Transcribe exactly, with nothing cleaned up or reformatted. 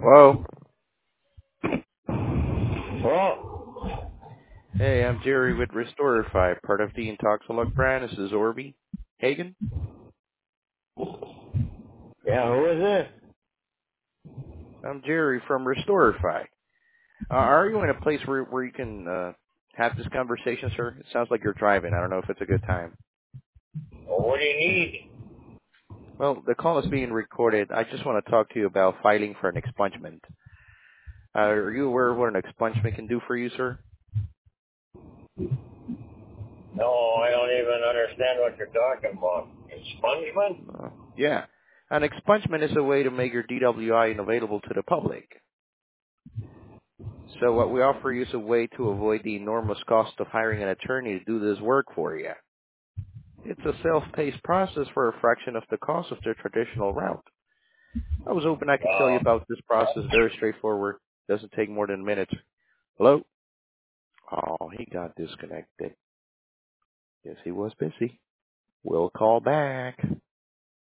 Hello. Well, Hey, I'm Jerry with Restorify, part of the Intoxilog brand. This is Orby Hagen. yeah, who is this? I'm Jerry from Restorify. Uh, are you in a place where where you can uh, have this conversation, sir? It sounds like you're driving. I don't know if it's a good time. Well, what do you need? Well, the call is being recorded. I just want to talk to you about filing for an expungement. Uh, are you aware of what an expungement can do for you, sir? No, I don't even understand what you're talking about. Expungement? Uh, yeah. An expungement is a way to make your D W I unavailable to the public. So what we offer you is a way to avoid the enormous cost of hiring an attorney to do this work for you. It's a self-paced process for a fraction of the cost of the traditional route. I was hoping I could tell you Uh, about this process. Very straightforward. Doesn't take more than minutes. Hello? Oh, he got disconnected. Guess he was busy. We'll call back.